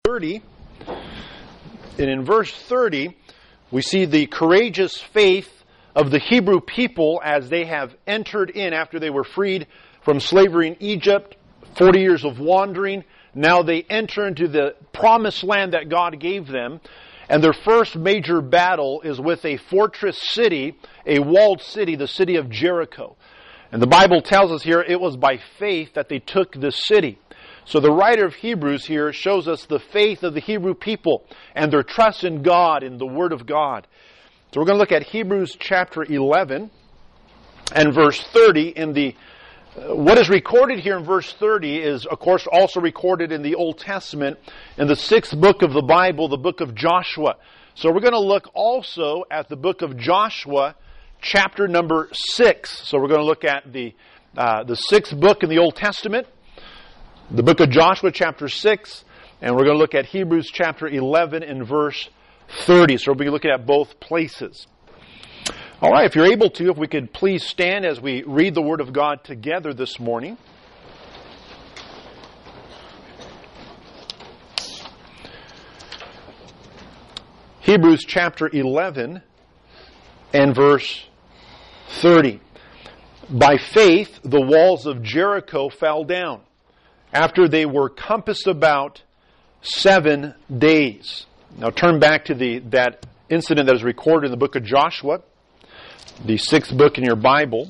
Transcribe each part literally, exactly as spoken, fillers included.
thirty, and in verse thirty, we see the courageous faith of the Hebrew people as they have entered in after they were freed from slavery in Egypt, forty years of wandering. Now they enter into the promised land that God gave them, and their first major battle is with a fortress city, a walled city, the city of Jericho. And the Bible tells us here it was by faith that they took this city. So the writer of Hebrews here shows us the faith of the Hebrew people and their trust in God, in the Word of God. So we're going to look at Hebrews chapter eleven and verse thirty. In the uh, what is recorded here in verse thirty is, of course, also recorded in the Old Testament in the sixth book of the Bible, the book of Joshua. So we're going to look also at the book of Joshua, chapter number six. So we're going to look at the uh, the sixth book in the Old Testament, the book of Joshua, chapter six, and we're going to look at Hebrews chapter eleven and verse thirty. So we'll be looking at both places. All right, if you're able to, if we could please stand as we read the Word of God together this morning. Hebrews chapter eleven and verse thirty. By faith, the walls of Jericho fell down after they were compassed about seven days. Now turn back to the that incident that is recorded in the book of Joshua, the sixth book in your Bible.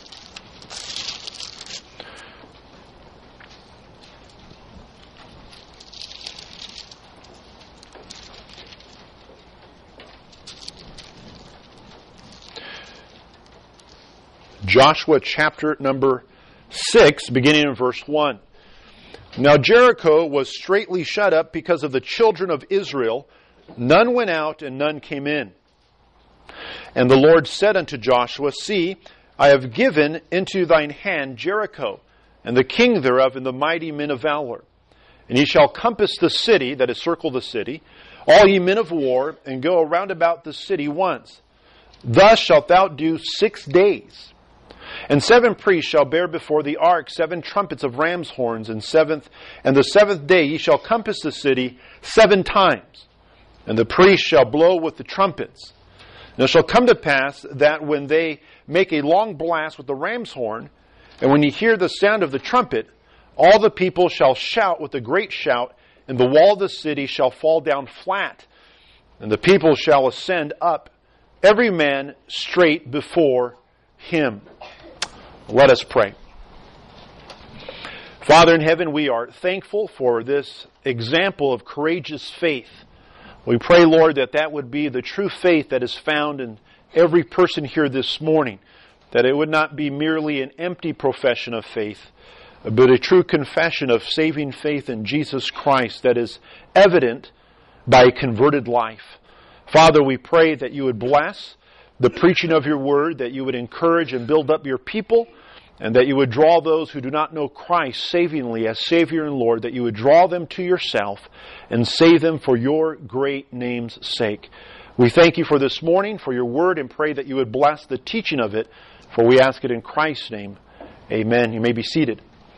Joshua chapter number six, beginning in verse one. Now Jericho was straitly shut up because of the children of Israel. None went out and none came in. And the Lord said unto Joshua, See, I have given into thine hand Jericho, and the king thereof, and the mighty men of valor. And ye shall compass the city, that is, circle the city, all ye men of war, and go around about the city once. Thus shalt thou do six days. And seven priests shall bear before the ark seven trumpets of ram's horns, and seventh, and the seventh day ye shall compass the city seven times. And the priests shall blow with the trumpets. And it shall come to pass that when they make a long blast with the ram's horn, and when ye hear the sound of the trumpet, all the people shall shout with a great shout, and the wall of the city shall fall down flat, and the people shall ascend up, every man straight before him. Let us pray. Father in heaven, we are thankful for this example of courageous faith. We pray, Lord, that that would be the true faith that is found in every person here this morning, that it would not be merely an empty profession of faith, but a true confession of saving faith in Jesus Christ that is evident by a converted life. Father, we pray that you would bless the preaching of your word, that you would encourage and build up your people, and that you would draw those who do not know Christ savingly as Savior and Lord, that you would draw them to yourself and save them for your great name's sake. We thank you for this morning, for your word, and pray that you would bless the teaching of it, for we ask it in Christ's name. Amen. You may be seated.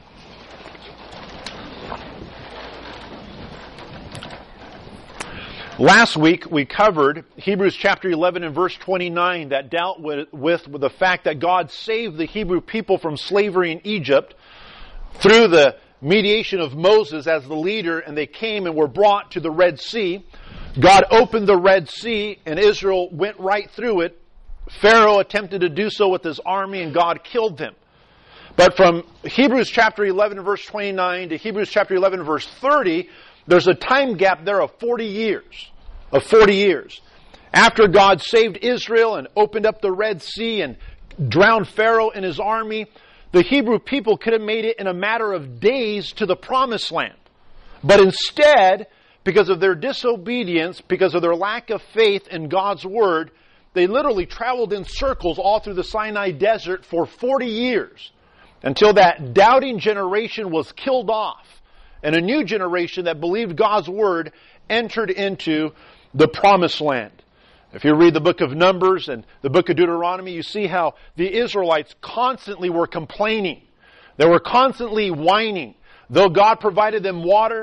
Last week we covered Hebrews chapter eleven and verse twenty-nine that dealt with, with, with the fact that God saved the Hebrew people from slavery in Egypt through the mediation of Moses as the leader, and they came and were brought to the Red Sea. God opened the Red Sea and Israel went right through it. Pharaoh attempted to do so with his army and God killed them. But from Hebrews chapter eleven and verse twenty-nine to Hebrews chapter eleven and verse thirty, there's a time gap there of forty years. Of forty years. After God saved Israel and opened up the Red Sea and drowned Pharaoh and his army, the Hebrew people could have made it in a matter of days to the promised land. But instead, because of their disobedience, because of their lack of faith in God's word, they literally traveled in circles all through the Sinai desert for forty years until that doubting generation was killed off. And a new generation that believed God's word entered into the promised land. If you read the book of Numbers and the book of Deuteronomy, you see how the Israelites constantly were complaining. They were constantly whining. Though God provided them water,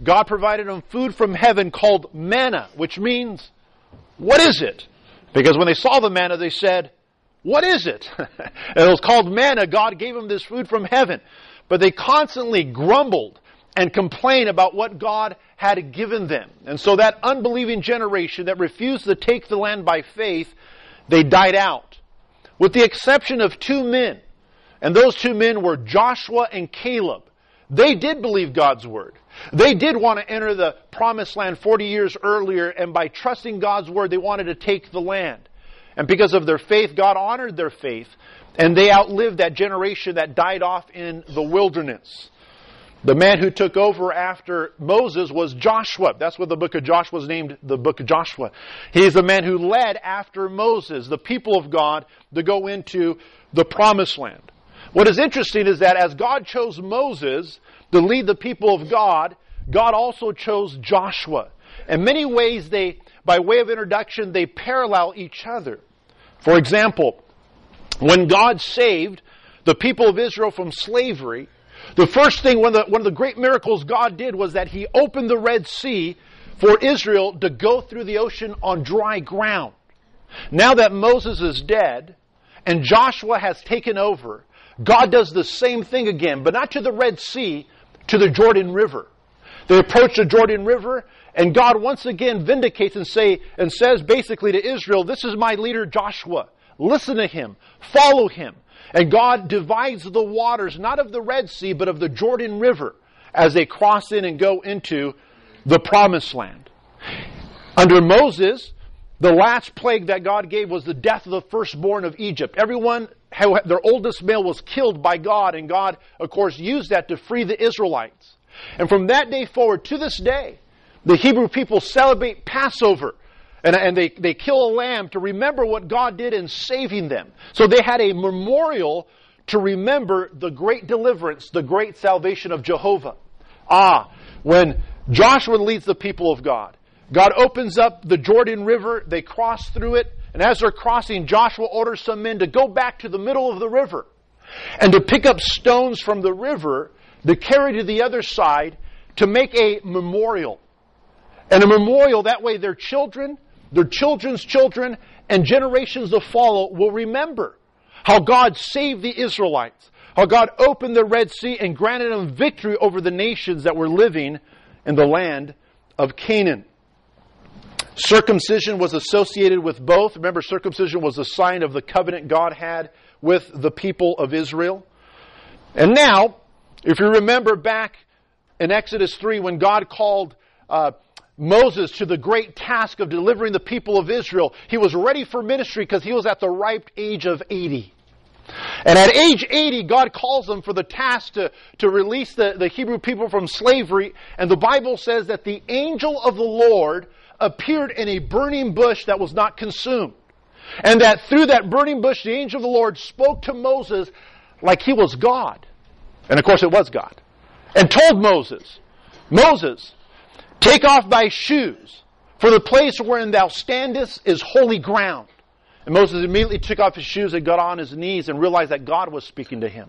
God provided them food from heaven called manna, which means, what is it? Because when they saw the manna, they said, what is it? And it was called manna. God gave them this food from heaven. But they constantly grumbled and complained about what God had given them. And so that unbelieving generation that refused to take the land by faith, they died out. With the exception of two men. And those two men were Joshua and Caleb. They did believe God's word. They did want to enter the promised land forty years earlier, and by trusting God's word, they wanted to take the land. And because of their faith, God honored their faith, and they outlived that generation that died off in the wilderness. The man who took over after Moses was Joshua. That's what the book of Joshua was named, the book of Joshua. He's the man who led after Moses, the people of God, to go into the promised land. What is interesting is that as God chose Moses to lead the people of God, God also chose Joshua. In many ways, they, by way of introduction, they parallel each other. For example, when God saved the people of Israel from slavery, the first thing, one of the, one of the great miracles God did was that He opened the Red Sea for Israel to go through the ocean on dry ground. Now that Moses is dead and Joshua has taken over, God does the same thing again, but not to the Red Sea, to the Jordan River. They approach the Jordan River, and God once again vindicates and say and says basically to Israel, this is my leader Joshua. Listen to him. Follow him. And God divides the waters, not of the Red Sea, but of the Jordan River, as they cross in and go into the Promised Land. Under Moses, the last plague that God gave was the death of the firstborn of Egypt. Everyone, their oldest male was killed by God, and God, of course, used that to free the Israelites. And from that day forward, to this day, the Hebrew people celebrate Passover. And, and they, they kill a lamb to remember what God did in saving them. So they had a memorial to remember the great deliverance, the great salvation of Jehovah. Ah, when Joshua leads the people of God, God opens up the Jordan River, they cross through it, and as they're crossing, Joshua orders some men to go back to the middle of the river and to pick up stones from the river to carry to the other side to make a memorial. And a memorial, that way their children, their children's children, and generations to follow will remember how God saved the Israelites, how God opened the Red Sea and granted them victory over the nations that were living in the land of Canaan. Circumcision was associated with both. Remember, circumcision was a sign of the covenant God had with the people of Israel. And now, if you remember back in Exodus three, when God called uh, Moses to the great task of delivering the people of Israel, he was ready for ministry because he was at the ripe age of eighty. And at age eighty, God calls him for the task to, to release the, the Hebrew people from slavery. And the Bible says that the angel of the Lord appeared in a burning bush that was not consumed. And that through that burning bush, the angel of the Lord spoke to Moses like he was God. And of course it was God. And told Moses, Moses, take off thy shoes, for the place wherein thou standest is holy ground. And Moses immediately took off his shoes and got on his knees and realized that God was speaking to him.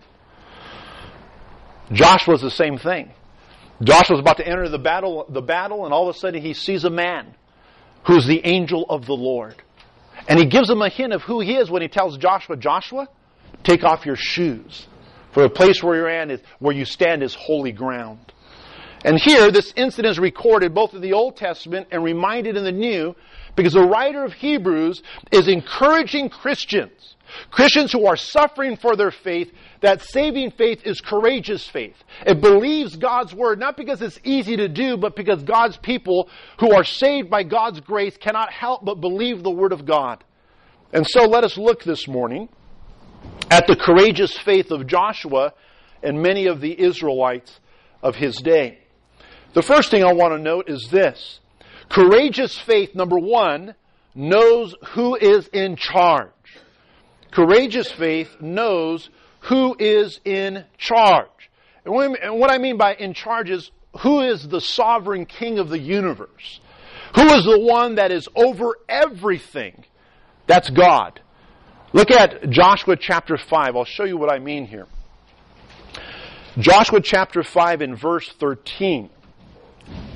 Joshua was the same thing. Joshua was about to enter the battle, the battle, and all of a sudden he sees a man who's the angel of the Lord. And he gives him a hint of who he is when he tells Joshua, Joshua, take off your shoes, for the place where you're at is, where you stand is holy ground. And here, this incident is recorded both in the Old Testament and reminded in the New, because the writer of Hebrews is encouraging Christians, Christians who are suffering for their faith, that saving faith is courageous faith. It believes God's word, not because it's easy to do, but because God's people who are saved by God's grace cannot help but believe the word of God. And so let us look this morning at the courageous faith of Joshua and many of the Israelites of his day. The first thing I want to note is this. Courageous faith, number one, knows who is in charge. Courageous faith knows who is in charge. And what I mean by in charge is who is the sovereign king of the universe. Who is the one that is over everything? That's God. Look at Joshua chapter five. I'll show you what I mean here. Joshua chapter five and verse thirteen.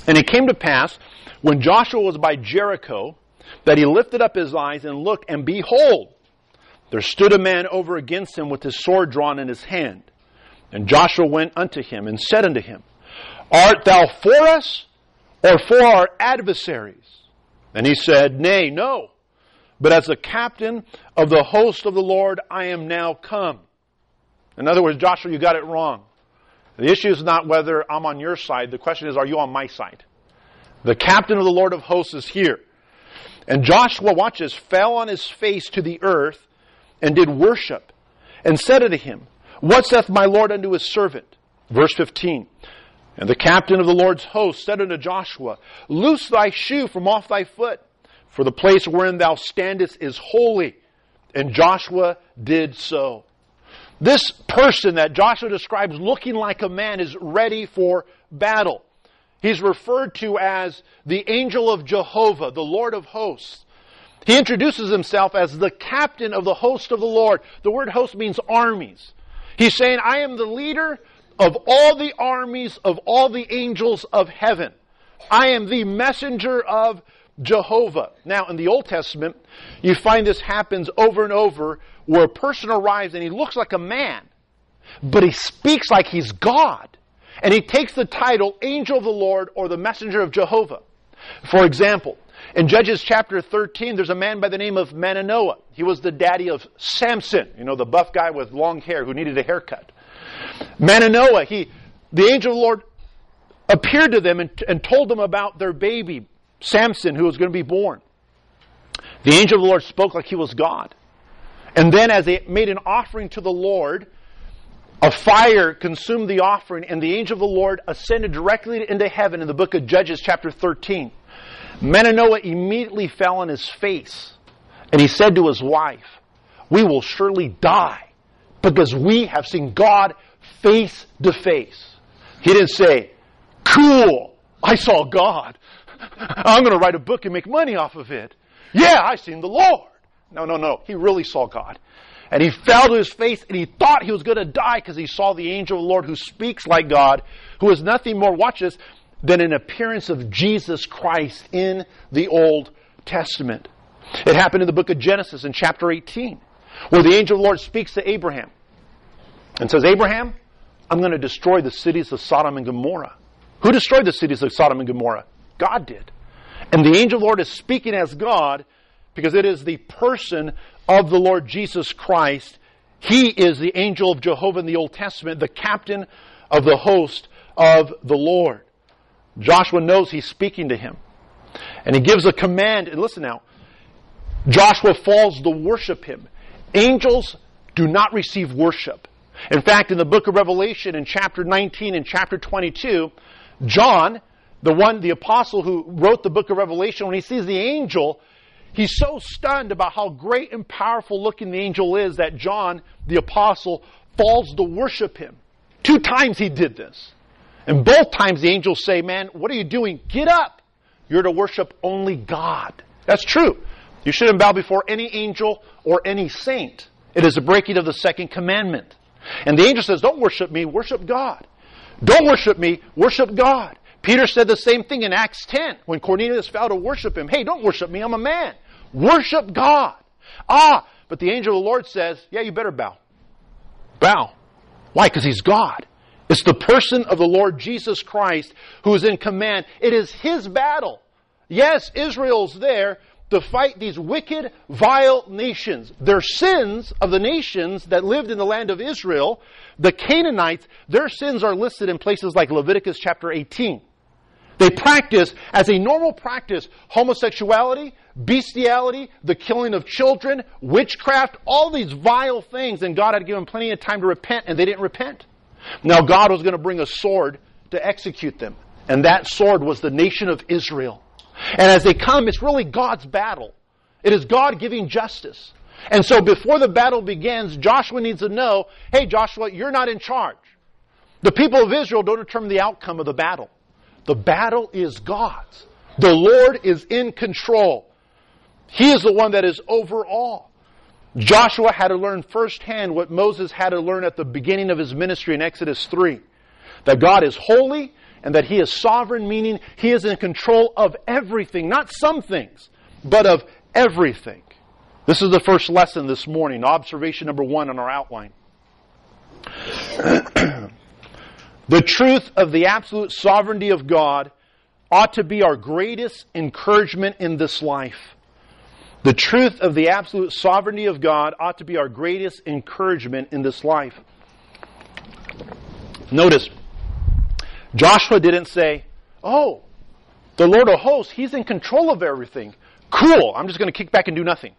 And it came to pass, when Joshua was by Jericho, that he lifted up his eyes and looked, and behold, there stood a man over against him with his sword drawn in his hand. And Joshua went unto him and said unto him, Art thou for us, or for our adversaries? And he said, Nay, no, but as the captain of the host of the Lord I am now come. In other words, Joshua, you got it wrong. The issue is not whether I'm on your side. The question is, are you on my side? The captain of the Lord of hosts is here. And Joshua, watch this, fell on his face to the earth and did worship, and said unto him, What saith my Lord unto his servant? Verse fifteen. And the captain of the Lord's host said unto Joshua, Loose thy shoe from off thy foot, for the place wherein thou standest is holy. And Joshua did so. This person that Joshua describes looking like a man is ready for battle. He's referred to as the angel of Jehovah, the Lord of hosts. He introduces himself as the captain of the host of the Lord. The word host means armies. He's saying, I am the leader of all the armies of all the angels of heaven. I am the messenger of Jehovah. Now, in the Old Testament, you find this happens over and over, where a person arrives and he looks like a man, but he speaks like he's God. And he takes the title Angel of the Lord or the Messenger of Jehovah. For example, in Judges chapter thirteen, there's a man by the name of Manoah. He was the daddy of Samson, you know, the buff guy with long hair who needed a haircut. Manoah, he, the angel of the Lord appeared to them and, and told them about their baby, Samson, who was going to be born. The angel of the Lord spoke like he was God. And then as they made an offering to the Lord, a fire consumed the offering, and the angel of the Lord ascended directly into heaven in the book of Judges chapter thirteen. Manoah immediately fell on his face, and he said to his wife, We will surely die, because we have seen God face to face. He didn't say, Cool, I saw God. I'm going to write a book and make money off of it. Yeah, I seen the Lord. No, no, no. He really saw God. And he fell to his face, and he thought he was going to die because he saw the angel of the Lord who speaks like God, who is nothing more, watch this, than an appearance of Jesus Christ in the Old Testament. It happened in the book of Genesis in chapter eighteen, where the angel of the Lord speaks to Abraham and says, Abraham, I'm going to destroy the cities of Sodom and Gomorrah. Who destroyed the cities of Sodom and Gomorrah? God did. And the angel of the Lord is speaking as God because it is the person of the Lord Jesus Christ. He is the angel of Jehovah in the Old Testament, the captain of the host of the Lord. Joshua knows he's speaking to him. And he gives a command. And listen now, Joshua falls to worship him. Angels do not receive worship. In fact, in the book of Revelation, in chapter nineteen and chapter twenty-two, John, the one, the apostle who wrote the book of Revelation, when he sees the angel, he's so stunned about how great and powerful looking the angel is that John, the apostle, falls to worship him. Two times he did this. And both times the angels say, man, what are you doing? Get up. You're to worship only God. That's true. You shouldn't bow before any angel or any saint. It is a breaking of the second commandment. And the angel says, don't worship me, worship God. Don't worship me, worship God. Peter said the same thing in Acts ten when Cornelius fell to worship him. Hey, don't worship me, I'm a man. Worship God. Ah, but the angel of the Lord says, yeah, you better bow. Bow. Why? Because he's God. It's the person of the Lord Jesus Christ who is in command. It is his battle. Yes, Israel's there to fight these wicked, vile nations. Their sins of the nations that lived in the land of Israel, the Canaanites, their sins are listed in places like Leviticus chapter eighteen. They practice, as a normal practice, homosexuality, bestiality, the killing of children, witchcraft, all these vile things, and God had given plenty of time to repent, and they didn't repent. Now God was going to bring a sword to execute them, and that sword was the nation of Israel. And as they come, it's really God's battle. It is God giving justice. And so before the battle begins, Joshua needs to know, hey Joshua, you're not in charge. The people of Israel don't determine the outcome of the battle. The battle is God's. The Lord is in control. He is the one that is over all. Joshua had to learn firsthand what Moses had to learn at the beginning of his ministry in Exodus three. That God is holy and that He is sovereign, meaning He is in control of everything, not some things, but of everything. This is the first lesson this morning, observation number one on our outline. The truth of the absolute sovereignty of God ought to be our greatest encouragement in this life. The truth of the absolute sovereignty of God ought to be our greatest encouragement in this life. Notice, Joshua didn't say, oh, the Lord of hosts, He's in control of everything. Cool, I'm just going to kick back and do nothing.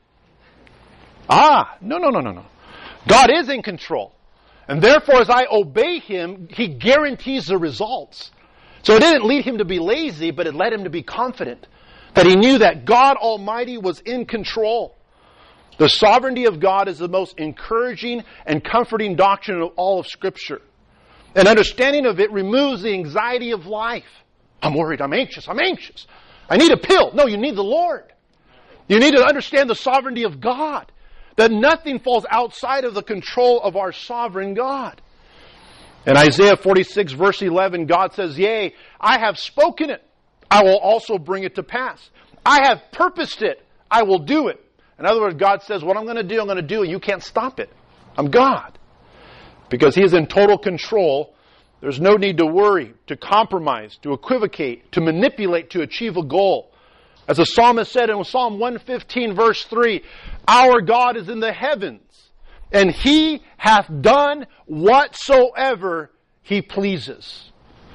Ah, no, no, no, no, no. God is in control. And therefore, as I obey Him, He guarantees the results. So it didn't lead him to be lazy, but it led him to be confident. That he knew that God Almighty was in control. The sovereignty of God is the most encouraging and comforting doctrine of all of Scripture. An understanding of it removes the anxiety of life. I'm worried, I'm anxious, I'm anxious. I need a pill. No, you need the Lord. You need to understand the sovereignty of God. That nothing falls outside of the control of our sovereign God. In Isaiah forty-six verse eleven, God says, yea, I have spoken it. I will also bring it to pass. I have purposed it. I will do it. In other words, God says, what I'm going to do, I'm going to do, and you can't stop it. I'm God. Because He is in total control, there's no need to worry, to compromise, to equivocate, to manipulate to achieve a goal. As the psalmist said in Psalm one fifteen verse three, our God is in the heavens, and He hath done whatsoever He pleases.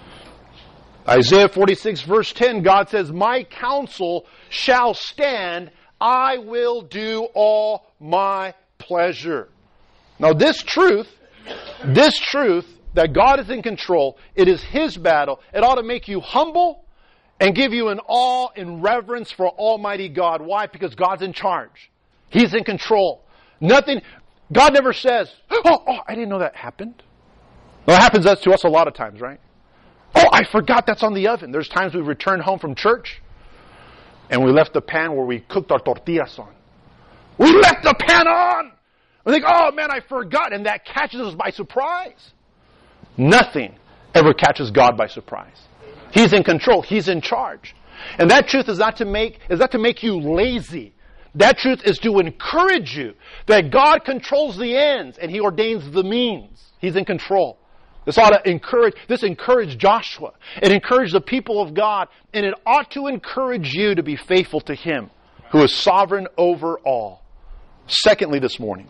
Isaiah forty-six verse ten, God says, my counsel shall stand, I will do all my pleasure. Now this truth, this truth that God is in control, it is His battle, it ought to make you humble and give you an awe and reverence for Almighty God. Why? Because God's in charge. He's in control. Nothing, God never says, oh, oh, I didn't know that happened. Well, it happens to us a lot of times, right? Oh, I forgot that's on the oven. There's times we returned home from church and we left the pan where we cooked our tortillas on. We left the pan on! We think, oh man, I forgot. And that catches us by surprise. Nothing ever catches God by surprise. He's in control. He's in charge. And that truth is not to make, is not to make you lazy. That truth is to encourage you that God controls the ends and He ordains the means. He's in control. This ought to encourage, this encouraged Joshua. It encouraged the people of God, and it ought to encourage you to be faithful to Him, who is sovereign over all. Secondly this morning,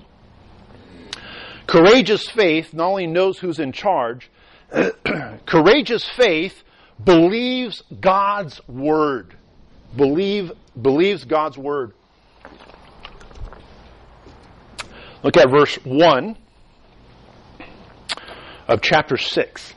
courageous faith not only knows who's in charge, courageous faith believes God's Word. Believe, believes God's Word. Look at verse one of chapter six.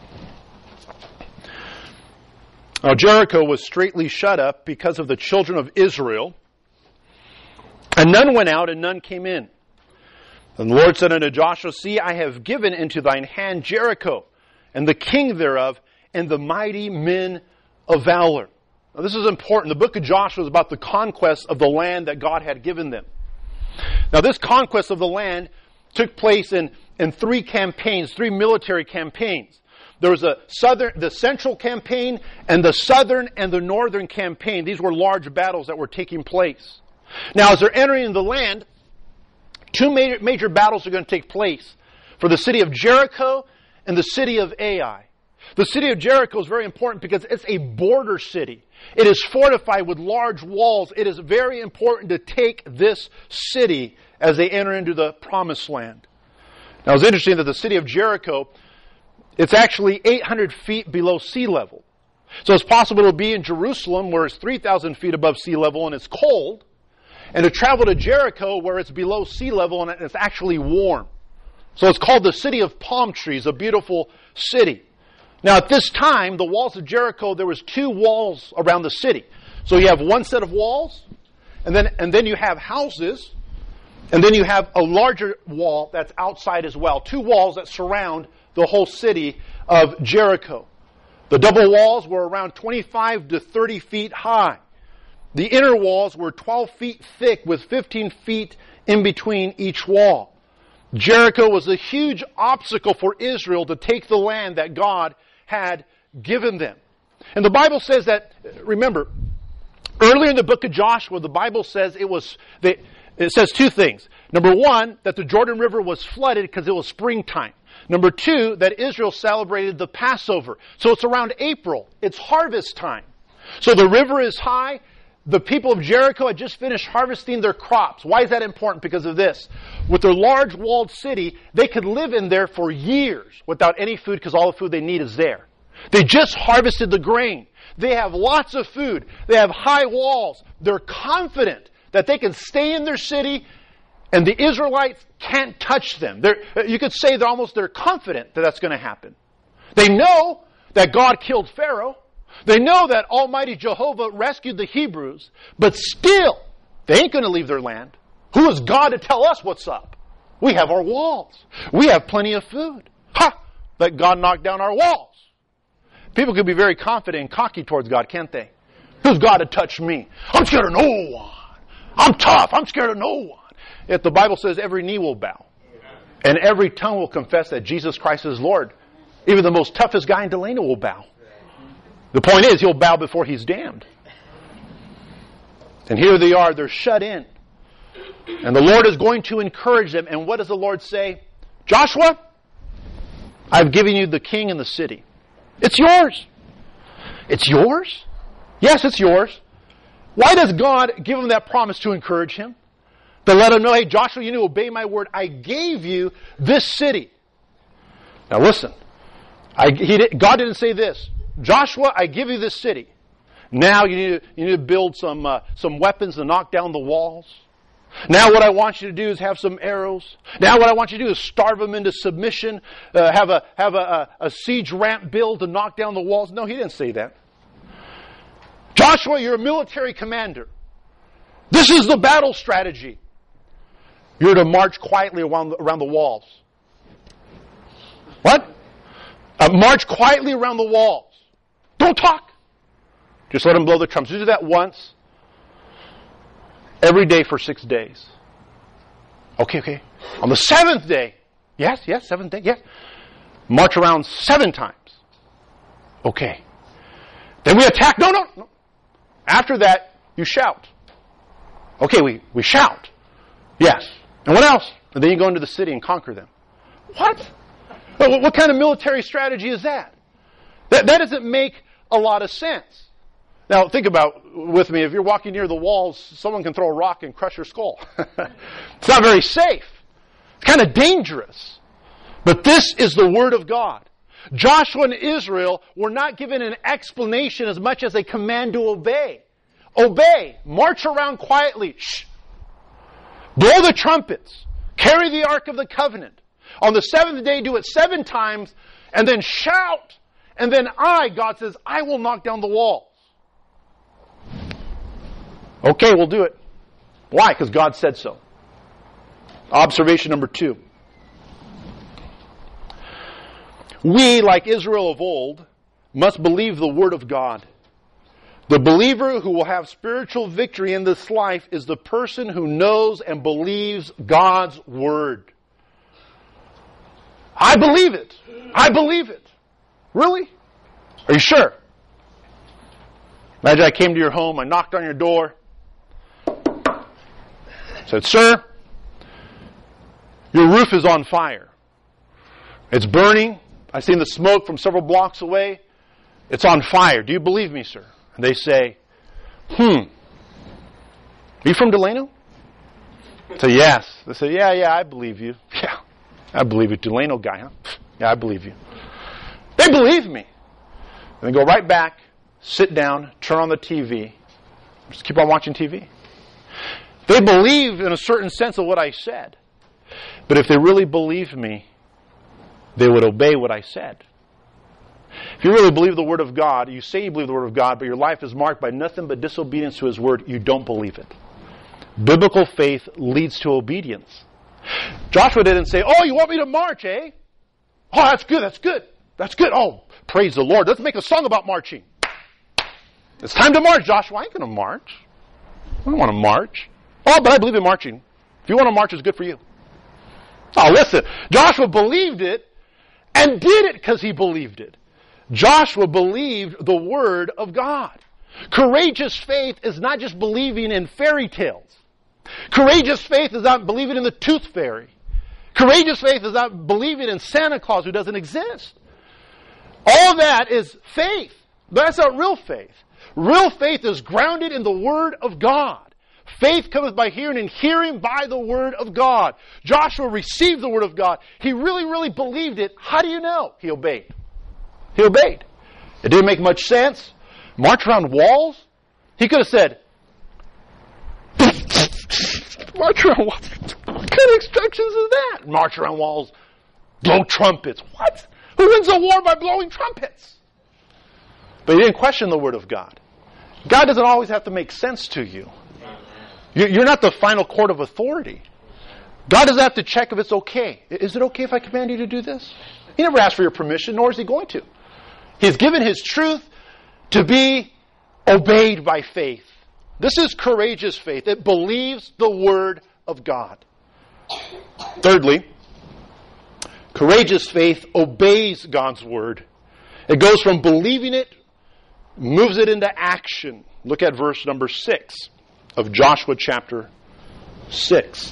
Now Jericho was straitly shut up because of the children of Israel, and none went out and none came in. And the Lord said unto Joshua, see, I have given into thine hand Jericho, and the king thereof, and the mighty men of valor. Now this is important. The book of Joshua is about the conquest of the land that God had given them. Now this conquest of the land took place in, in three campaigns, three military campaigns. There was a southern, the central campaign, and the southern and the northern campaign. These were large battles that were taking place. Now as they're entering the land, two major, major battles are going to take place for the city of Jericho and the city of Ai. The city of Jericho is very important because it's a border city. It is fortified with large walls. It is very important to take this city as they enter into the promised land. Now it's interesting that the city of Jericho, it's actually eight hundred feet below sea level. So it's possible to be in Jerusalem where it's three thousand feet above sea level and it's cold, and to travel to Jericho where it's below sea level and it's actually warm. So it's called the city of palm trees, a beautiful city. Now at this time, the walls of Jericho, there was two walls around the city. So you have one set of walls, and then and then you have houses, and then you have a larger wall that's outside as well. Two walls that surround the whole city of Jericho. The double walls were around twenty-five to thirty feet high. The inner walls were twelve feet thick with fifteen feet in between each wall. Jericho was a huge obstacle for Israel to take the land that God had given them. And the Bible says that, remember, earlier in the book of Joshua, the Bible says it was, it says two things. Number one, that the Jordan River was flooded because it was springtime. Number two, that Israel celebrated the Passover. So it's around April. It's harvest time. So the river is high. The people of Jericho had just finished harvesting their crops. Why is that important? Because of this. With their large walled city, they could live in there for years without any food because all the food they need is there. They just harvested the grain. They have lots of food. They have high walls. They're confident that they can stay in their city and the Israelites can't touch them. They're, you could say they're almost they're confident that that's going to happen. They know that God killed Pharaoh. They know that Almighty Jehovah rescued the Hebrews, but still, they ain't going to leave their land. Who is God to tell us what's up? We have our walls. We have plenty of food. Ha! Let God knock down our walls. People can be very confident and cocky towards God, can't they? Who's God to touch me? I'm scared of no one. I'm tough. I'm scared of no one. Yet the Bible says every knee will bow. And every tongue will confess that Jesus Christ is Lord. Even the most toughest guy in Delano will bow. The point is, he'll bow before he's damned. And here they are, they're shut in. And the Lord is going to encourage them. And what does the Lord say? Joshua, I've given you the king and the city. It's yours. It's yours? Yes, it's yours. Why does God give him that promise to encourage him? To let him know, hey, Joshua, you need to obey my word. I gave you this city. Now listen, I, he did, God didn't say this. Joshua, I give you this city. Now you need to, you need to build some uh, some weapons to knock down the walls. Now what I want you to do is have some arrows. Now what I want you to do is starve them into submission. Uh, have a have a, a, a siege ramp build to knock down the walls. No, he didn't say that. Joshua, you're a military commander. This is the battle strategy. You're to march quietly around the, around the walls. What? Uh, march quietly around the walls. Don't talk. Just let them blow the trumpets. You do that once. Every day for six days. Okay, okay. On the seventh day. Yes, yes, seventh day, yes. March around seven times. Okay. Then we attack. No, no, no. After that, you shout. Okay, we, we shout. Yes. And what else? And then you go into the city and conquer them. What? What, what kind of military strategy is that? That, that doesn't make a lot of sense. Now, think about with me, if you're walking near the walls, someone can throw a rock and crush your skull. It's not very safe. It's kind of dangerous. But this is the Word of God. Joshua and Israel were not given an explanation as much as a command to obey. Obey. March around quietly. Shh. Blow the trumpets. Carry the Ark of the Covenant. On the seventh day, do it seven times, and then shout. And then I, God says, I will knock down the walls. Okay, we'll do it. Why? Because God said so. Observation number two. We, like Israel of old, must believe the Word of God. The believer who will have spiritual victory in this life is the person who knows and believes God's Word. I believe it. I believe it. Really? Are you sure? Imagine I came to your home, I knocked on your door, said, sir, your roof is on fire. It's burning. I've seen the smoke from several blocks away. It's on fire. Do you believe me, sir? And they say, hmm, are you from Delano? I say, yes. They say, yeah, yeah, I believe you. Yeah, I believe you. Delano guy, huh? Yeah, I believe you. They believe me. And they go right back, sit down, turn on the T V, just keep on watching T V. They believe in a certain sense of what I said. But if they really believed me, they would obey what I said. If you really believe the Word of God, you say you believe the Word of God, but your life is marked by nothing but disobedience to His Word, you don't believe it. Biblical faith leads to obedience. Joshua didn't say, oh, you want me to march, eh? Oh, that's good, that's good. That's good. Oh, praise the Lord. Let's make a song about marching. It's time to march, Joshua. I ain't going to march. I don't want to march. Oh, but I believe in marching. If you want to march, it's good for you. Oh, listen. Joshua believed it and did it because he believed it. Joshua believed the word of God. Courageous faith is not just believing in fairy tales. Courageous faith is not believing in the tooth fairy. Courageous faith is not believing in Santa Claus who doesn't exist. All that is faith, but that's not real faith. Real faith is grounded in the Word of God. Faith cometh by hearing, and hearing by the Word of God. Joshua received the Word of God. He really, really believed it. How do you know? He obeyed. He obeyed. It didn't make much sense. March around walls? He could have said, march around walls? What kind of instructions is that? March around walls, blow trumpets. What? Who wins a war by blowing trumpets? But he didn't question the Word of God. God doesn't always have to make sense to you. You're not the final court of authority. God doesn't have to check if it's okay. Is it okay if I command you to do this? He never asked for your permission, nor is he going to. He's given his truth to be obeyed by faith. This is courageous faith. It believes the Word of God. Thirdly, courageous faith obeys God's Word. It goes from believing it, moves it into action. Look at verse number six of Joshua chapter six.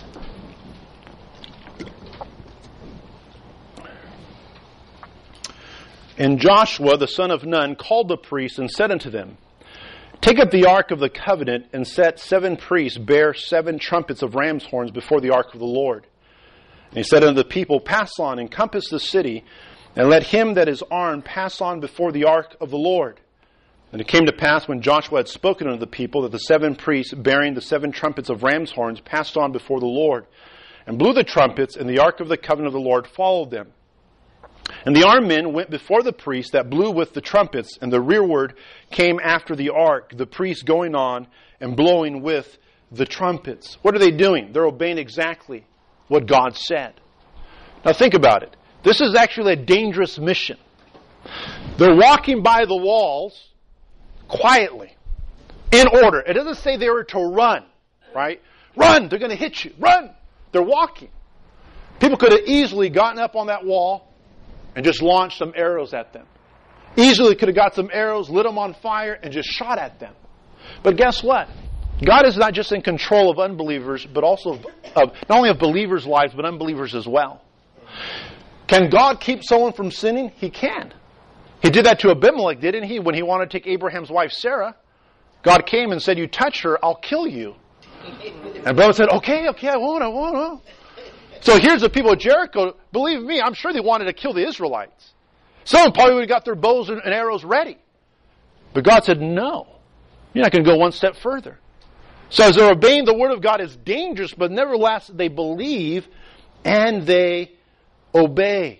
And Joshua, the son of Nun, called the priests and said unto them, Take up the ark of the covenant, and set seven priests bear seven trumpets of ram's horns before the ark of the Lord. And he said unto the people, Pass on, and compass the city, and let him that is armed pass on before the ark of the Lord. And it came to pass, when Joshua had spoken unto the people, that the seven priests bearing the seven trumpets of ram's horns passed on before the Lord, and blew the trumpets, and the ark of the covenant of the Lord followed them. And the armed men went before the priests that blew with the trumpets, and the rearward came after the ark, the priests going on and blowing with the trumpets. What are they doing? They're obeying exactly what God said. Now think about it. This is actually a dangerous mission. They're walking by the walls quietly, in order. It doesn't say they were to run, right? Run! They're going to hit you. Run! They're walking. People could have easily gotten up on that wall and just launched some arrows at them. Easily could have got some arrows, lit them on fire, and just shot at them. But guess what? God is not just in control of unbelievers, but also of, of not only of believers' lives, but unbelievers as well. Can God keep someone from sinning? He can. He did that to Abimelech, didn't he? When he wanted to take Abraham's wife, Sarah, God came and said, You touch her, I'll kill you. And Abraham said, Okay, okay, I won't, I won't, I won't. So here's the people of Jericho. Believe me, I'm sure they wanted to kill the Israelites. Some probably would have got their bows and arrows ready. But God said, no. You're not going to go one step further. So as they're obeying the Word of God is dangerous, but nevertheless they believe and they obey.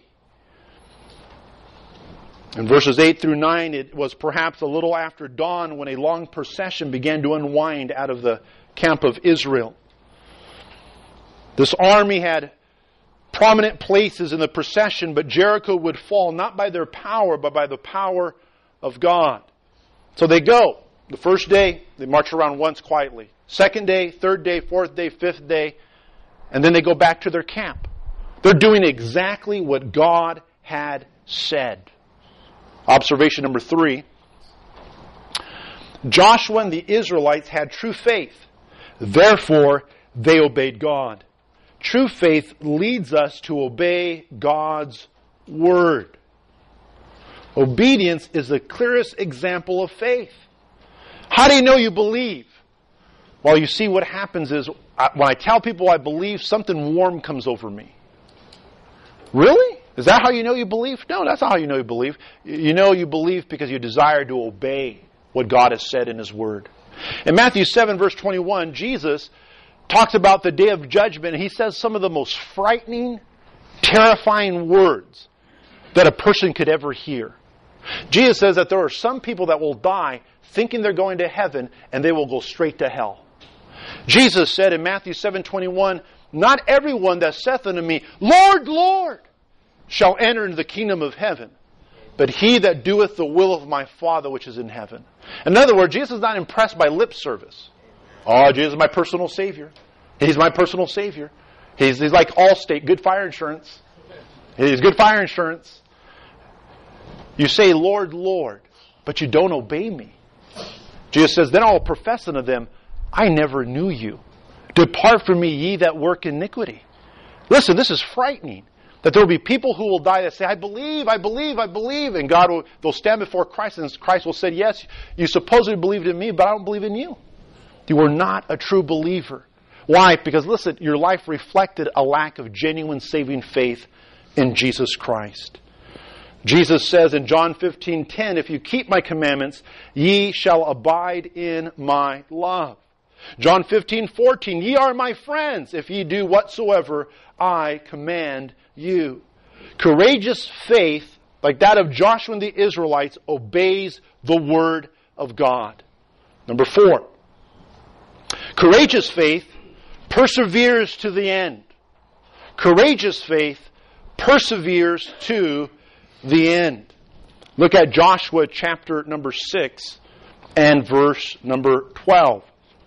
In verses eight through nine, it was perhaps a little after dawn when a long procession began to unwind out of the camp of Israel. This army had prominent places in the procession, but Jericho would fall not by their power, but by the power of God. So they go. The first day, they march around once quietly. Second day, third day, fourth day, fifth day, and then they go back to their camp. They're doing exactly what God had said. Observation number three. Joshua and the Israelites had true faith. Therefore, they obeyed God. True faith leads us to obey God's Word. Obedience is the clearest example of faith. How do you know you believe? Well, you see what happens is, when I tell people I believe, something warm comes over me. Really? Is that how you know you believe? No, that's not how you know you believe. You know you believe because you desire to obey what God has said in His Word. In Matthew seven, verse twenty-one, Jesus talks about the day of judgment, and He says some of the most frightening, terrifying words that a person could ever hear. Jesus says that there are some people that will die thinking they're going to heaven, and they will go straight to hell. Jesus said in Matthew seven twenty-one, Not everyone that saith unto me, Lord, Lord, shall enter into the kingdom of heaven, but he that doeth the will of my Father which is in heaven. In other words, Jesus is not impressed by lip service. Oh, Jesus is my personal Savior. He's my personal Savior. He's, he's like Allstate, good fire insurance. He's good fire insurance. You say, Lord, Lord, but you don't obey me. Jesus says, then I will profess unto them, I never knew you. Depart from me, ye that work iniquity. Listen, this is frightening. That there will be people who will die that say, I believe, I believe, I believe. And God will, they'll stand before Christ, and Christ will say, yes, you supposedly believed in me, but I don't believe in you. You are not a true believer. Why? Because listen, your life reflected a lack of genuine saving faith in Jesus Christ. Jesus says in John fifteen ten, if you keep my commandments, ye shall abide in my love. John fifteen fourteen, ye are my friends if ye do whatsoever I command you. Courageous faith, like that of Joshua and the Israelites, obeys the word of God. Number four, courageous faith perseveres to the end. Courageous faith perseveres to the end. Look at Joshua chapter number six and verse number twelve.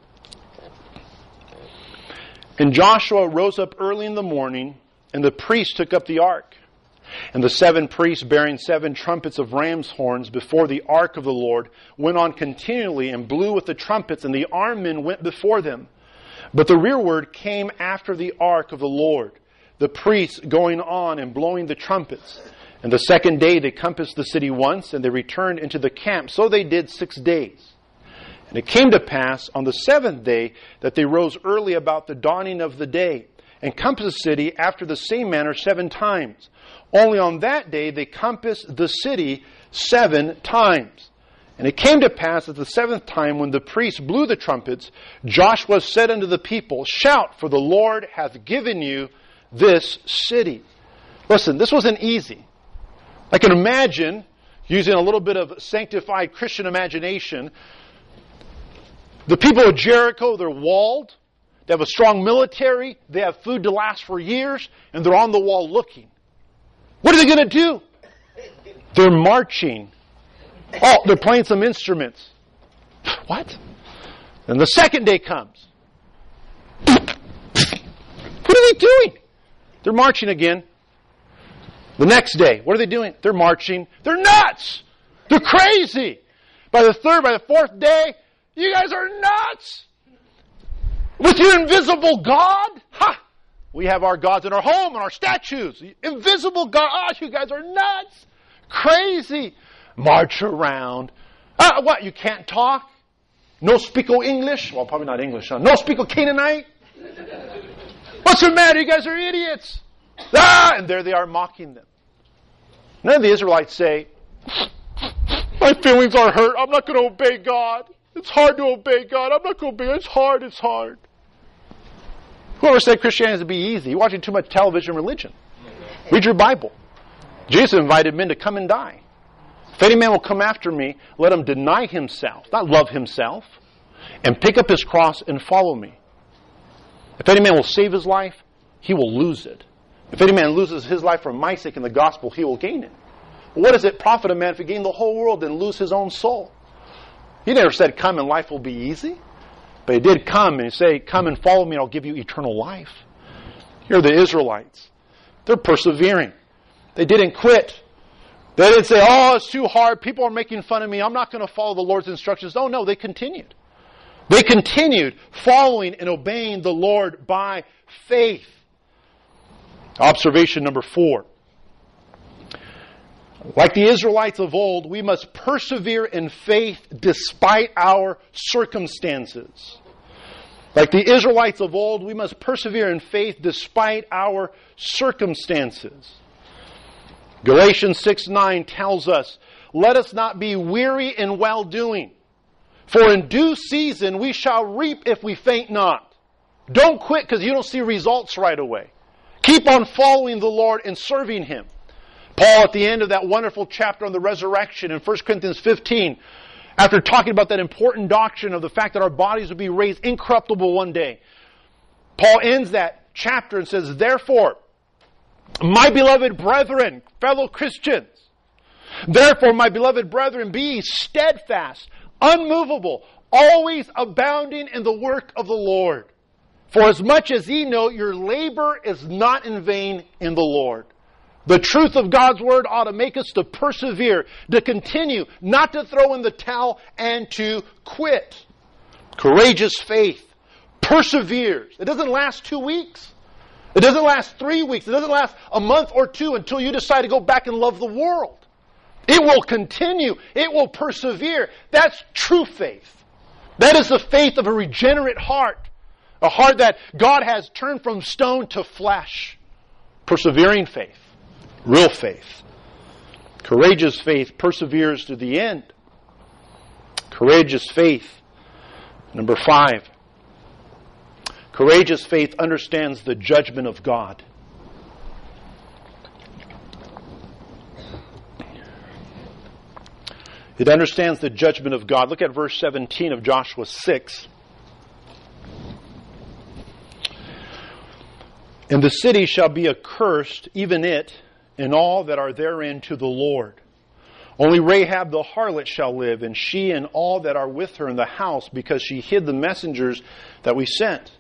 And Joshua rose up early in the morning, and the priests took up the ark. And the seven priests bearing seven trumpets of ram's horns before the ark of the Lord went on continually and blew with the trumpets, and the armed men went before them. But the rearward came after the ark of the Lord, the priests going on and blowing the trumpets. And the second day they compassed the city once, and they returned into the camp. So they did six days. And it came to pass on the seventh day that they rose early about the dawning of the day, and compassed the city after the same manner seven times. Only on that day they compassed the city seven times. And it came to pass at the seventh time, when the priests blew the trumpets, Joshua said unto the people, shout, for the Lord hath given you this city. Listen, this wasn't easy. I can imagine, using a little bit of sanctified Christian imagination, the people of Jericho, they're walled, they have a strong military, they have food to last for years, and they're on the wall looking. What are they going to do? They're marching. Oh, they're playing some instruments. What? Then the second day comes. What are they doing? They're marching again. The next day, what are they doing? They're marching. They're nuts. They're crazy. By the third, by the fourth day, you guys are nuts. With your invisible God? Ha! We have our gods in our home and our statues. Invisible God. Oh, you guys are nuts. Crazy. March around. Ah, what? You can't talk? No speako English? Well, probably not English, huh? No speako Canaanite? What's the matter? You guys are idiots. Ah! And there they are mocking them. None of the Israelites say, my feelings are hurt. I'm not going to obey God. It's hard to obey God. I'm not going to obey. It's hard. It's hard. Whoever said Christianity is to be easy, you're watching too much television religion. Read your Bible. Jesus invited men to come and die. If any man will come after me, let him deny himself, not love himself, and pick up his cross and follow me. If any man will save his life, he will lose it. If any man loses his life for my sake in the gospel, he will gain it. But what does it profit a man if he gain the whole world and lose his own soul? He never said, come and life will be easy. But he did come and he said, come and follow me and I'll give you eternal life. Here are the Israelites. They're persevering. They didn't quit. They didn't say, oh, it's too hard. People are making fun of me. I'm not going to follow the Lord's instructions. Oh, no, they continued. They continued following and obeying the Lord by faith. Observation number four. Like the Israelites of old, we must persevere in faith despite our circumstances. Like the Israelites of old, we must persevere in faith despite our circumstances. Galatians six nine tells us, let us not be weary in well-doing, for in due season we shall reap if we faint not. Don't quit because you don't see results right away. Keep on following the Lord and serving Him. Paul, at the end of that wonderful chapter on the resurrection in First Corinthians fifteen, after talking about that important doctrine of the fact that our bodies will be raised incorruptible one day, Paul ends that chapter and says, therefore, my beloved brethren, fellow Christians, therefore, my beloved brethren, be ye steadfast, unmovable, always abounding in the work of the Lord. For as much as ye know, your labor is not in vain in the Lord. The truth of God's Word ought to make us to persevere, to continue, not to throw in the towel and to quit. Courageous faith perseveres. It doesn't last two weeks. It doesn't last three weeks. It doesn't last a month or two until you decide to go back and love the world. It will continue. It will persevere. That's true faith. That is the faith of a regenerate heart. A heart that God has turned from stone to flesh. Persevering faith. Real faith. Courageous faith perseveres to the end. Courageous faith. Number five. Courageous faith understands the judgment of God. It understands the judgment of God. Look at verse seventeen of Joshua six. And the city shall be accursed, even it, and all that are therein to the Lord. Only Rahab the harlot shall live, and she and all that are with her in the house, because she hid the messengers that we sent.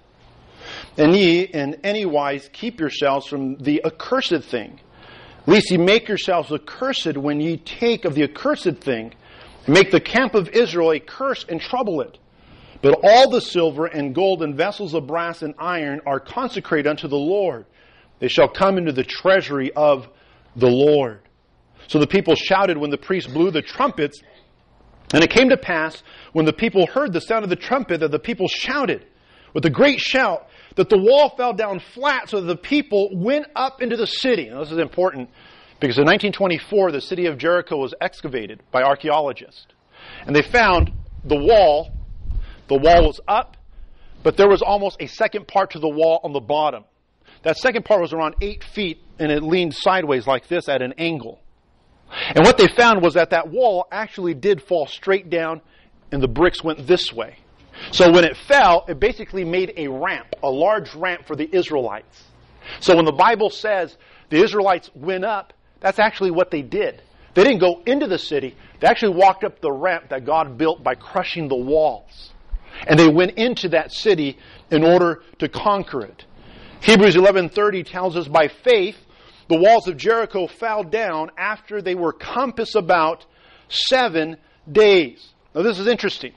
And ye in any wise keep yourselves from the accursed thing, lest ye make yourselves accursed when ye take of the accursed thing, and make the camp of Israel a curse and trouble it. But all the silver and gold and vessels of brass and iron are consecrated unto the Lord. They shall come into the treasury of the Lord. So the people shouted when the priest blew the trumpets. And it came to pass, when the people heard the sound of the trumpet, that the people shouted with a great shout, that the wall fell down flat, so that the people went up into the city. Now this is important, because in nineteen twenty-four, the city of Jericho was excavated by archaeologists. And they found the wall. The wall was up, but there was almost a second part to the wall on the bottom. That second part was around eight feet, and it leaned sideways like this at an angle. And what they found was that that wall actually did fall straight down, and the bricks went this way. So when it fell, it basically made a ramp, a large ramp for the Israelites. So when the Bible says the Israelites went up, that's actually what they did. They didn't go into the city. They actually walked up the ramp that God built by crushing the walls. And they went into that city in order to conquer it. Hebrews eleven thirty tells us, by faith, the walls of Jericho fell down after they were compassed about seven days. Now this is interesting.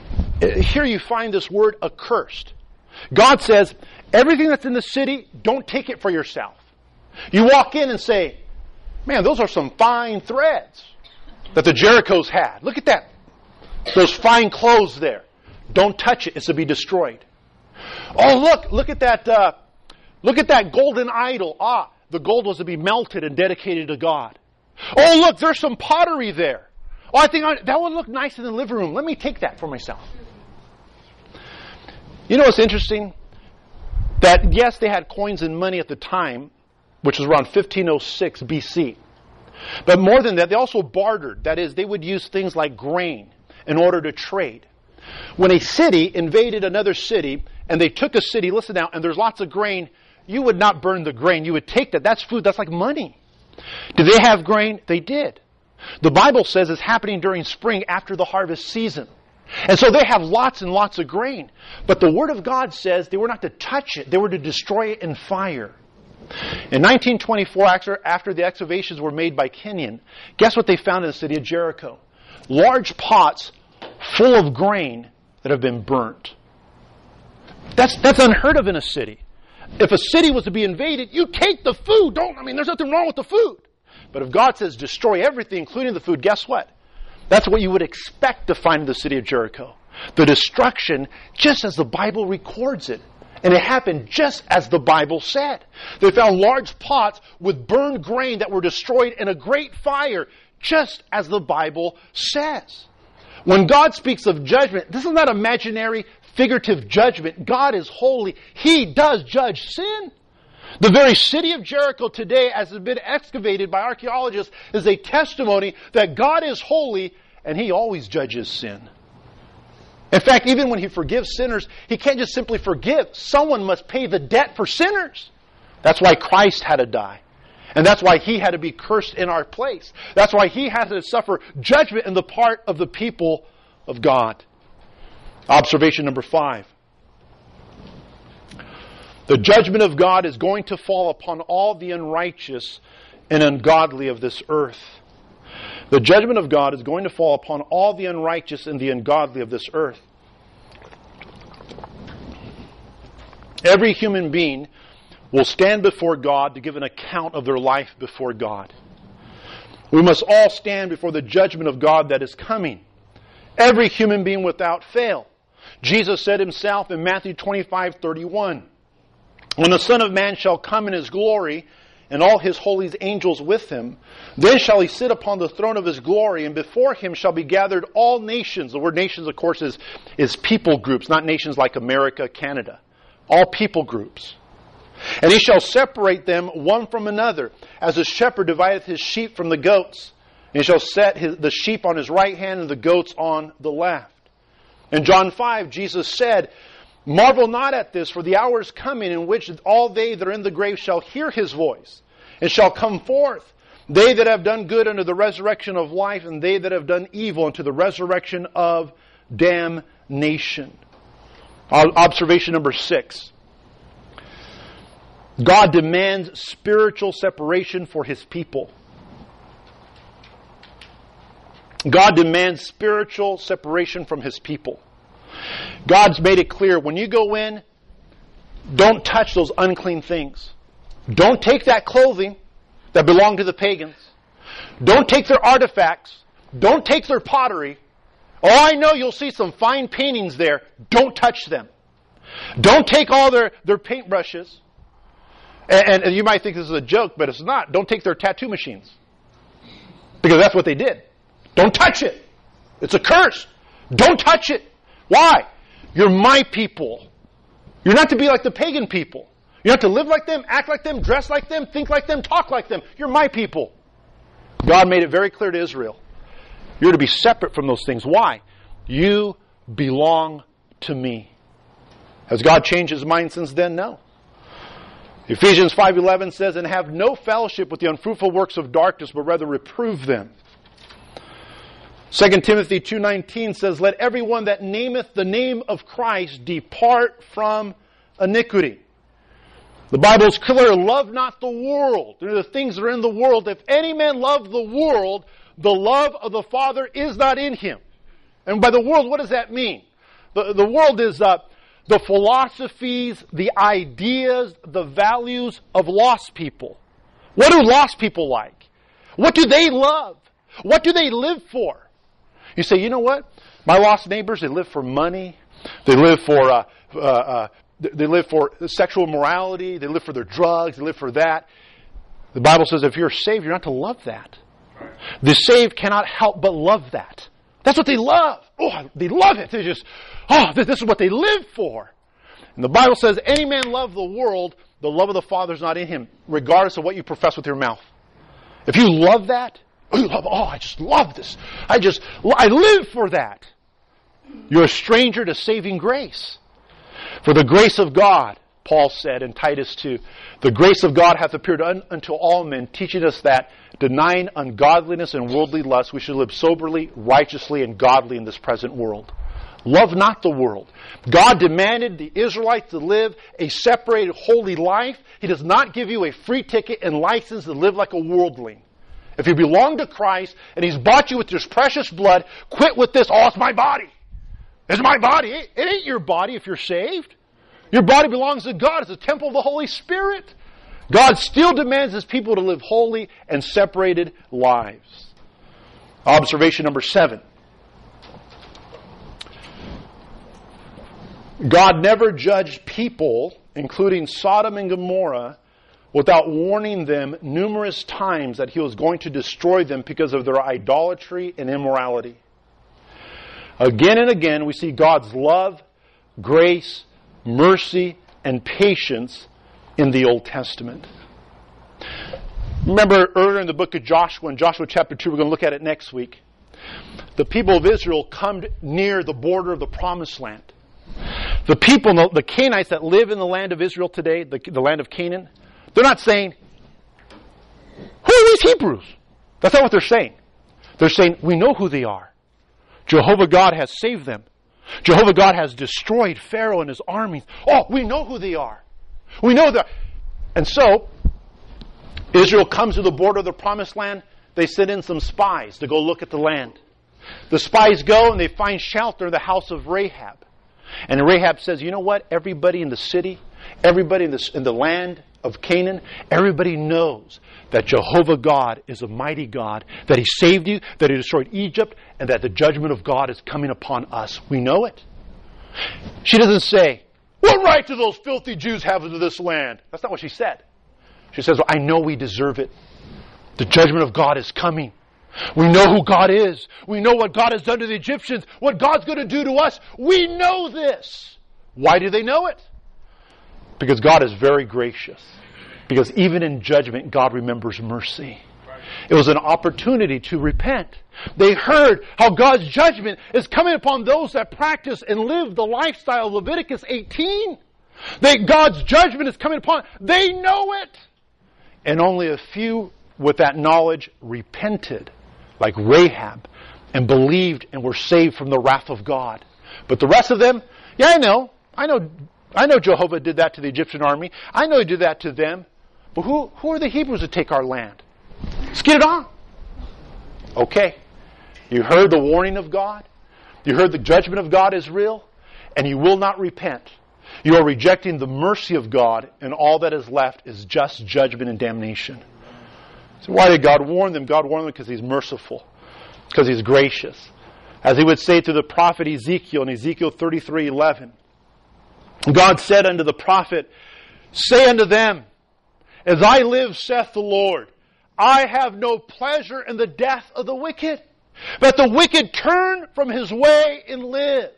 Here you find this word accursed. God says, everything that's in the city, don't take it for yourself. You walk in and say, man, those are some fine threads that the Jerichos had. Look at that. Those fine clothes there. Don't touch it. It's to be destroyed. Oh, look, look at that, uh, look at that golden idol. Ah, the gold was to be melted and dedicated to God. Oh, look, there's some pottery there. Oh, I think I, that would look nice in the living room. Let me take that for myself. You know what's interesting? That, yes, they had coins and money at the time, which was around fifteen oh six B C. But more than that, they also bartered. That is, they would use things like grain in order to trade. When a city invaded another city, and they took a city, listen now, and there's lots of grain, you would not burn the grain. You would take that. That's food. That's like money. Did they have grain? They did. The Bible says it's happening during spring after the harvest season. And so they have lots and lots of grain. But the Word of God says they were not to touch it. They were to destroy it in fire. In nineteen twenty-four, after the excavations were made by Kenyon, guess what they found in the city of Jericho? Large pots full of grain that have been burnt. That's that's unheard of in a city. If a city was to be invaded, you take the food. Don't, I mean, there's nothing wrong with the food. But if God says destroy everything, including the food, guess what? That's what you would expect to find in the city of Jericho. The destruction, just as the Bible records it. And it happened just as the Bible said. They found large pots with burned grain that were destroyed in a great fire, just as the Bible says. When God speaks of judgment, this is not imaginary, figurative judgment. God is holy. He does judge sin. The very city of Jericho today, as has been excavated by archaeologists, is a testimony that God is holy and He always judges sin. In fact, even when He forgives sinners, He can't just simply forgive. Someone must pay the debt for sinners. That's why Christ had to die. And that's why He had to be cursed in our place. That's why He had to suffer judgment in the part of the people of God. Observation number five. The judgment of God is going to fall upon all the unrighteous and ungodly of this earth. The judgment of God is going to fall upon all the unrighteous and the ungodly of this earth. Every human being will stand before God to give an account of their life before God. We must all stand before the judgment of God that is coming. Every human being without fail. Jesus said himself in Matthew twenty-five thirty-one, "When the Son of Man shall come in his glory, and all his holy angels with him, then shall he sit upon the throne of his glory, and before him shall be gathered all nations." The word nations, of course, is, is people groups, not nations like America, Canada. All people groups. "And he shall separate them one from another, as a shepherd divideth his sheep from the goats. And he shall set his, the sheep on his right hand and the goats on the left." In John five, Jesus said, "Marvel not at this, for the hour is coming in which all they that are in the grave shall hear his voice, and shall come forth, they that have done good unto the resurrection of life, and they that have done evil unto the resurrection of damnation." Observation number six. God demands spiritual separation for his people. God demands spiritual separation from his people. God's made it clear, when you go in, don't touch those unclean things. Don't take that clothing that belonged to the pagans. Don't take their artifacts. Don't take their pottery. Oh, I know you'll see some fine paintings there. Don't touch them. Don't take all their, their paintbrushes. And, and you might think this is a joke, but it's not. Don't take their tattoo machines. Because that's what they did. Don't touch it. It's a curse. Don't touch it. Why? You're my people. You're not to be like the pagan people. You're not to live like them, act like them, dress like them, think like them, talk like them. You're my people. God made it very clear to Israel. You're to be separate from those things. Why? You belong to me. Has God changed his mind since then? No. Ephesians five eleven says, "And have no fellowship with the unfruitful works of darkness, but rather reprove them." Second Timothy two nineteen says, "Let everyone that nameth the name of Christ depart from iniquity." The Bible is clear, love not the world. There are the things that are in the world. If any man love the world, the love of the Father is not in him. And by the world, what does that mean? The, the world is uh, the philosophies, the ideas, the values of lost people. What do lost people like? What do they love? What do they live for? You say, you know what? My lost neighbors, they live for money. They live for uh, uh, uh, they live for sexual morality. They live for their drugs. They live for that. The Bible says if you're saved, you're not to love that. The saved cannot help but love that. That's what they love. Oh, they love it. They just, oh, this is what they live for. And the Bible says, any man love the world, the love of the Father is not in him, regardless of what you profess with your mouth. If you love that, oh, you love, oh, I just love this. I just, I live for that. You're a stranger to saving grace. For the grace of God, Paul said in Titus two, the grace of God hath appeared un, unto all men, teaching us that, denying ungodliness and worldly lust, we should live soberly, righteously, and godly in this present world. Love not the world. God demanded the Israelites to live a separated, holy life. He does not give you a free ticket and license to live like a worldling. If you belong to Christ and He's bought you with His precious blood, quit with this, oh, it's my body. It's my body. It ain't your body if you're saved. Your body belongs to God. It's a temple of the Holy Spirit. God still demands His people to live holy and separated lives. Observation number seven. God never judged people, including Sodom and Gomorrah, without warning them numerous times that He was going to destroy them because of their idolatry and immorality. Again and again, we see God's love, grace, mercy, and patience in the Old Testament. Remember earlier in the book of Joshua, in Joshua chapter two, we're going to look at it next week. The people of Israel come near the border of the Promised Land. The people, the Canaanites that live in the land of Israel today, the, the land of Canaan, they're not saying, who are these Hebrews? That's not what they're saying. They're saying, we know who they are. Jehovah God has saved them. Jehovah God has destroyed Pharaoh and his armies. Oh, we know who they are. We know that. And so, Israel comes to the border of the promised land. They send in some spies to go look at the land. The spies go and they find shelter in the house of Rahab. And Rahab says, you know what? Everybody in the city, everybody in the, in the land of Canaan, everybody knows that Jehovah God is a mighty God, that He saved you, that He destroyed Egypt, and that the judgment of God is coming upon us. We know it. She doesn't say, what right do those filthy Jews have into this land? That's not what she said. She says, well, I know we deserve it. The judgment of God is coming. We know who God is. We know what God has done to the Egyptians, what God's going to do to us. We know this. Why do they know it? Because God is very gracious. Because even in judgment, God remembers mercy. It was an opportunity to repent. They heard how God's judgment is coming upon those that practice and live the lifestyle of Leviticus eighteen. That God's judgment is coming upon. They know it. And only a few with that knowledge repented, like Rahab, and believed and were saved from the wrath of God. But the rest of them, yeah, I know. I know I know Jehovah did that to the Egyptian army. I know He did that to them. But who, who are the Hebrews to take our land? Let's get it on. Okay. You heard the warning of God. You heard the judgment of God is real. And you will not repent. You are rejecting the mercy of God, and all that is left is just judgment and damnation. So why did God warn them? God warned them because He's merciful. Because He's gracious. As He would say to the prophet Ezekiel in Ezekiel thirty-three eleven. God said unto the prophet, say unto them, as I live, saith the Lord, I have no pleasure in the death of the wicked, but the wicked turn from his way and live.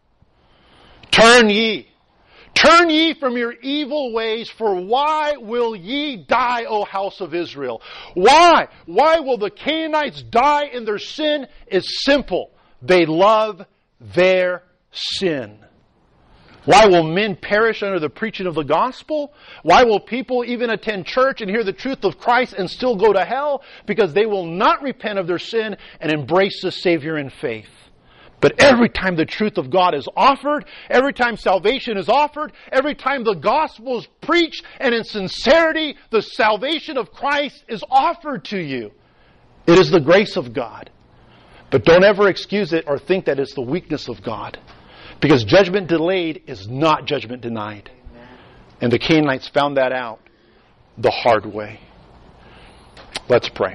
Turn ye. Turn ye from your evil ways, for why will ye die, O house of Israel? Why? Why will the Canaanites die in their sin? It's simple. They love their sin. Why will men perish under the preaching of the gospel? Why will people even attend church and hear the truth of Christ and still go to hell? Because they will not repent of their sin and embrace the Savior in faith. But every time the truth of God is offered, every time salvation is offered, every time the gospel is preached, and in sincerity the salvation of Christ is offered to you, it is the grace of God. But don't ever excuse it or think that it's the weakness of God. Because judgment delayed is not judgment denied. And the Canaanites found that out the hard way. Let's pray.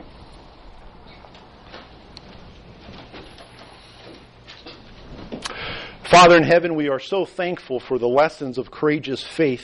Father in heaven, we are so thankful for the lessons of courageous faith